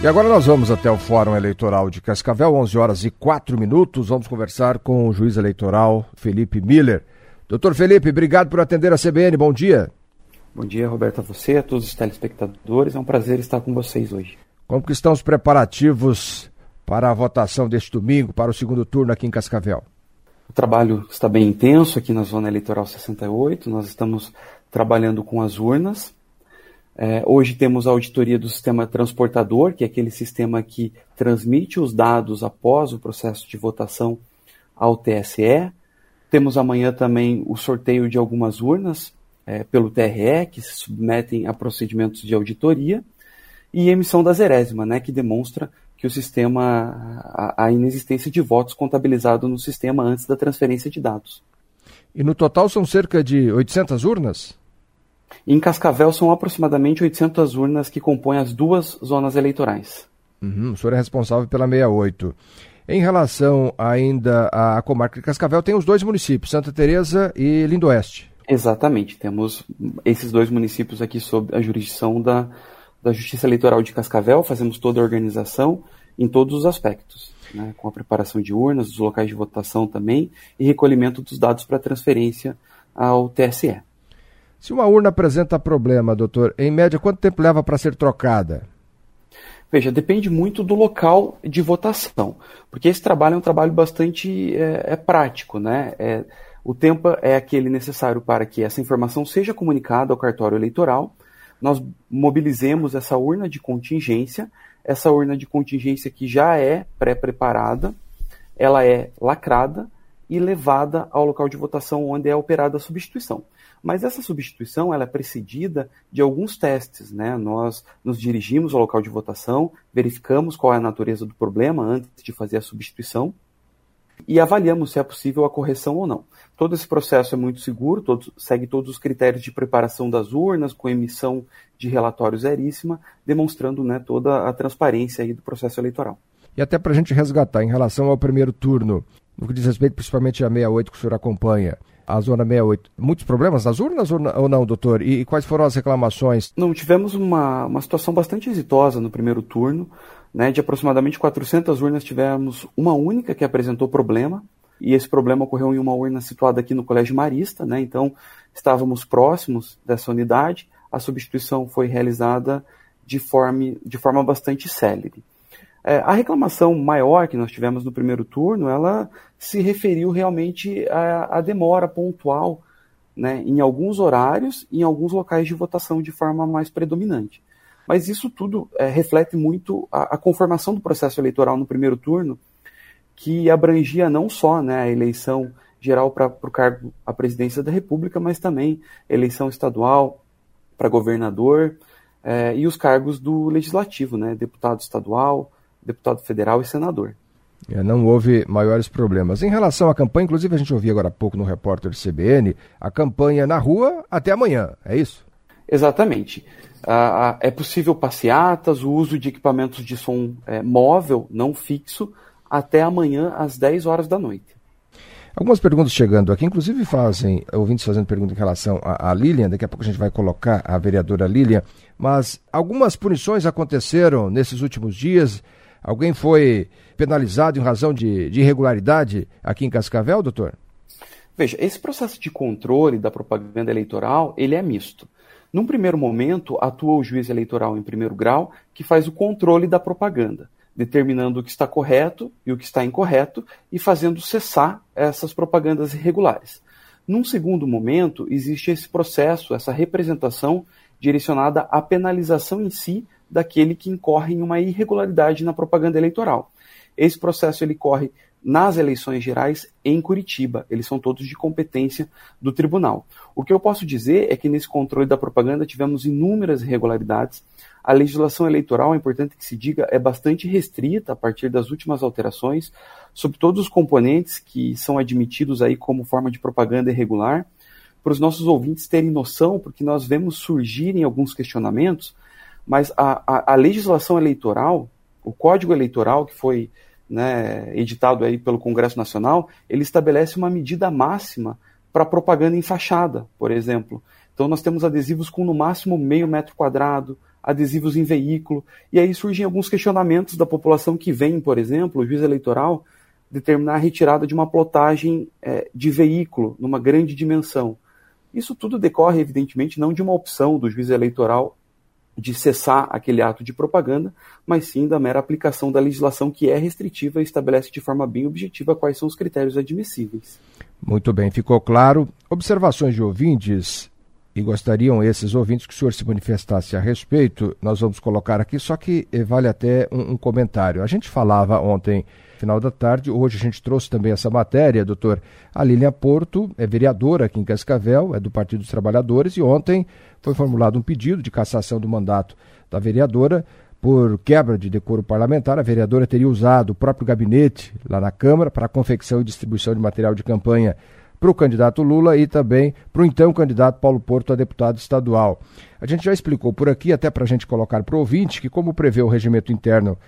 E agora nós vamos até o Fórum Eleitoral de Cascavel, 11h04. Vamos conversar com o juiz eleitoral Felipe Miller. Doutor Felipe, obrigado por atender a CBN. Bom dia. Bom dia, Roberto, a você, a todos os telespectadores. É um prazer estar com vocês hoje. Como que estão os preparativos para a votação deste domingo, para o segundo turno aqui em Cascavel? O trabalho está bem intenso aqui na Zona Eleitoral 68. Nós estamos trabalhando com as urnas. Hoje temos a auditoria do sistema transportador, que é aquele sistema que transmite os dados após o processo de votação ao TSE. Temos amanhã também o sorteio de algumas urnas pelo TRE, que se submetem a procedimentos de auditoria, e emissão da zerésima, que demonstra que o sistema, a inexistência de votos contabilizado no sistema antes da transferência de dados. E no total são cerca de 800 urnas? Em Cascavel são aproximadamente 800 urnas que compõem as duas zonas eleitorais. O senhor é responsável pela 68. Em relação ainda à comarca de Cascavel, tem os dois municípios, Santa Teresa e Lindoeste. Exatamente, temos esses dois municípios aqui sob a jurisdição da Justiça Eleitoral de Cascavel. Fazemos toda a organização em todos os aspectos, com a preparação de urnas, dos locais de votação também, e recolhimento dos dados para transferência ao TSE. Se uma urna apresenta problema, doutor, em média, quanto tempo leva para ser trocada? Veja, depende muito do local de votação, porque esse trabalho é um trabalho bastante prático, O tempo é aquele necessário para que essa informação seja comunicada ao cartório eleitoral. Nós mobilizemos essa urna de contingência que já é pré-preparada, ela é lacrada e levada ao local de votação onde é operada a substituição. Mas essa substituição ela é precedida de alguns testes, Nós nos dirigimos ao local de votação, verificamos qual é a natureza do problema antes de fazer a substituição e avaliamos se é possível a correção ou não. Todo esse processo é muito seguro, segue todos os critérios de preparação das urnas, com emissão de relatório zeríssima, demonstrando toda a transparência aí do processo eleitoral. E até para a gente resgatar, em relação ao primeiro turno, no que diz respeito principalmente à 68 que o senhor acompanha, a Zona 68, muitos problemas nas urnas ou não, doutor? E quais foram as reclamações? Não, tivemos uma situação bastante exitosa no primeiro turno, de aproximadamente 400 urnas tivemos uma única que apresentou problema, e esse problema ocorreu em uma urna situada aqui no Colégio Marista, então estávamos próximos dessa unidade, a substituição foi realizada de forma bastante célere. A reclamação maior que nós tivemos no primeiro turno, ela se referiu realmente à demora pontual, em alguns horários e em alguns locais de votação de forma mais predominante. Mas isso tudo reflete muito a conformação do processo eleitoral no primeiro turno, que abrangia não só a eleição geral para o cargo à presidência da República, mas também eleição estadual para governador e os cargos do Legislativo, deputado estadual, deputado federal e senador. Não houve maiores problemas. Em relação à campanha, inclusive a gente ouvia agora há pouco no repórter CBN, a campanha na rua até amanhã, é isso? Exatamente. É possível passeatas, o uso de equipamentos de som móvel, não fixo, até amanhã às 10 horas da noite. Algumas perguntas chegando aqui, inclusive ouvintes fazendo pergunta em relação à Lilian, daqui a pouco a gente vai colocar a vereadora Lilian, mas algumas punições aconteceram nesses últimos dias. Alguém foi penalizado em razão de irregularidade aqui em Cascavel, doutor? Veja, esse processo de controle da propaganda eleitoral, ele é misto. Num primeiro momento, atua o juiz eleitoral em primeiro grau, que faz o controle da propaganda, determinando o que está correto e o que está incorreto e fazendo cessar essas propagandas irregulares. Num segundo momento, existe esse processo, essa representação direcionada à penalização em si daquele que incorre em uma irregularidade na propaganda eleitoral. Esse processo ele corre nas eleições gerais em Curitiba. Eles são todos de competência do tribunal. O que eu posso dizer é que nesse controle da propaganda tivemos inúmeras irregularidades. A legislação eleitoral, é importante que se diga, é bastante restrita a partir das últimas alterações sobre todos os componentes que são admitidos aí como forma de propaganda irregular. Para os nossos ouvintes terem noção, porque nós vemos surgirem alguns questionamentos, mas a legislação eleitoral, o Código Eleitoral que foi editado aí pelo Congresso Nacional, ele estabelece uma medida máxima para propaganda em fachada, por exemplo. Então nós temos adesivos com no máximo 0,5 metro quadrado, adesivos em veículo, e aí surgem alguns questionamentos da população que vem, por exemplo, o juiz eleitoral determinar a retirada de uma plotagem de veículo numa grande dimensão. Isso tudo decorre, evidentemente, não de uma opção do juiz eleitoral de cessar aquele ato de propaganda, mas sim da mera aplicação da legislação que é restritiva e estabelece de forma bem objetiva quais são os critérios admissíveis. Muito bem, ficou claro. Observações de ouvintes, e gostariam esses ouvintes que o senhor se manifestasse a respeito, nós vamos colocar aqui, só que vale até um comentário. A gente falava ontem, final da tarde, hoje a gente trouxe também essa matéria, doutor. A Lilian Porto é vereadora aqui em Cascavel, é do Partido dos Trabalhadores, e ontem foi formulado um pedido de cassação do mandato da vereadora por quebra de decoro parlamentar. A vereadora teria usado o próprio gabinete lá na Câmara para a confecção e distribuição de material de campanha para o candidato Lula e também para o então candidato Paulo Porto a deputado estadual. A gente já explicou por aqui, até para a gente colocar para o ouvinte, que como prevê o regimento interno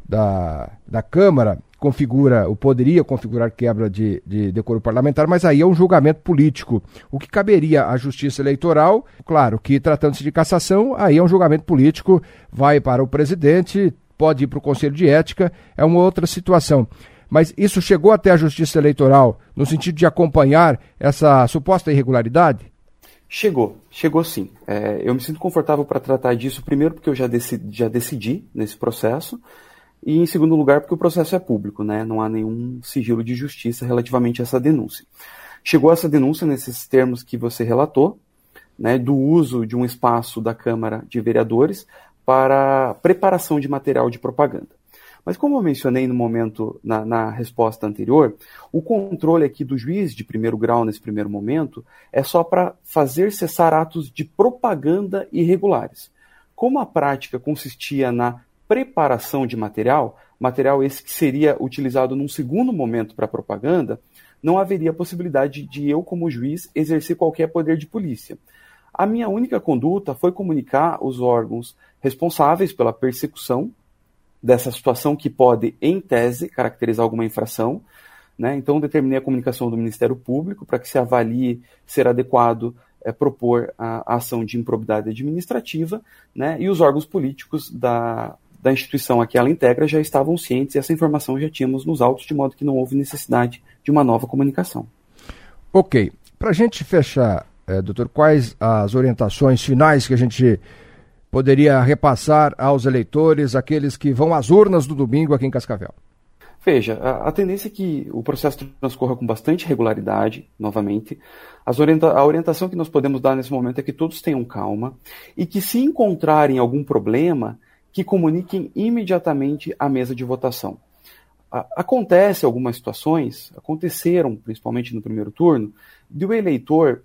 da Câmara, poderia configurar quebra de decoro parlamentar, mas aí é um julgamento político. O que caberia à Justiça Eleitoral, claro que tratando-se de cassação, aí é um julgamento político, vai para o presidente, pode ir para o Conselho de Ética, é uma outra situação. Mas isso chegou até a Justiça Eleitoral no sentido de acompanhar essa suposta irregularidade? Chegou sim. Eu me sinto confortável para tratar disso, primeiro porque eu já decidi nesse processo, e em segundo lugar porque o processo é público, né? Não há nenhum sigilo de justiça relativamente a essa denúncia. Chegou essa denúncia nesses termos que você relatou, né, do uso de um espaço da Câmara de Vereadores para preparação de material de propaganda. Mas como eu mencionei no momento, na resposta anterior, o controle aqui do juiz de primeiro grau nesse primeiro momento é só para fazer cessar atos de propaganda irregulares. Como a prática consistia na preparação de material esse que seria utilizado num segundo momento para propaganda, não haveria possibilidade de eu, como juiz, exercer qualquer poder de polícia. A minha única conduta foi comunicar os órgãos responsáveis pela persecução dessa situação que pode, em tese, caracterizar alguma infração, né? Então, determinei a comunicação do Ministério Público para que se avalie ser adequado propor a ação de improbidade administrativa, né? E os órgãos políticos da instituição a que ela integra já estavam cientes e essa informação já tínhamos nos autos, de modo que não houve necessidade de uma nova comunicação. Ok. Para a gente fechar, doutor, quais as orientações finais que a gente poderia repassar aos eleitores, aqueles que vão às urnas do domingo aqui em Cascavel? Veja, a tendência é que o processo transcorra com bastante regularidade, novamente. A orientação que nós podemos dar nesse momento é que todos tenham calma e que, se encontrarem algum problema, que comuniquem imediatamente à mesa de votação. Aconteceram algumas situações, aconteceram principalmente no primeiro turno, de o eleitor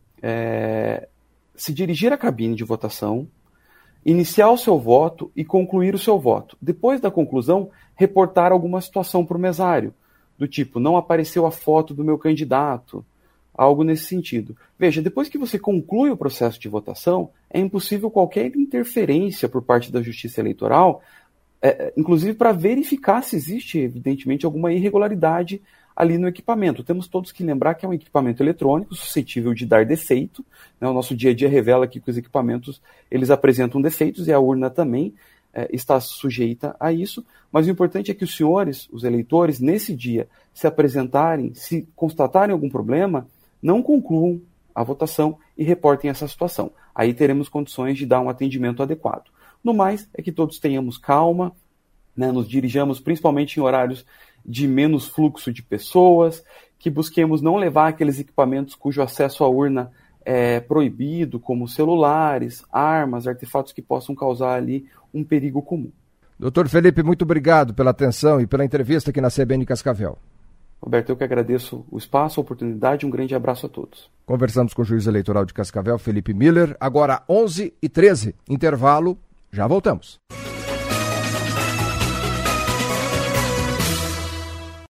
se dirigir à cabine de votação, iniciar o seu voto e concluir o seu voto. Depois da conclusão, reportar alguma situação para o mesário, do tipo, não apareceu a foto do meu candidato, algo nesse sentido. Veja, depois que você conclui o processo de votação, é impossível qualquer interferência por parte da Justiça Eleitoral, inclusive para verificar se existe, evidentemente, alguma irregularidade ali no equipamento. Temos todos que lembrar que é um equipamento eletrônico suscetível de dar defeito, né? O nosso dia a dia revela que os equipamentos eles apresentam defeitos e a urna também está sujeita a isso, mas o importante é que os senhores, os eleitores, nesse dia, se apresentarem, se constatarem algum problema, não concluam a votação e reportem essa situação. Aí teremos condições de dar um atendimento adequado. No mais, é que todos tenhamos calma, né? Nos dirijamos principalmente em horários de menos fluxo de pessoas, que busquemos não levar aqueles equipamentos cujo acesso à urna é proibido, como celulares, armas, artefatos que possam causar ali um perigo comum. Doutor Felipe, muito obrigado pela atenção e pela entrevista aqui na CBN Cascavel. Roberto, eu que agradeço o espaço, a oportunidade, um grande abraço a todos. Conversamos com o juiz eleitoral de Cascavel, Felipe Miller, agora 11h13, intervalo, já voltamos.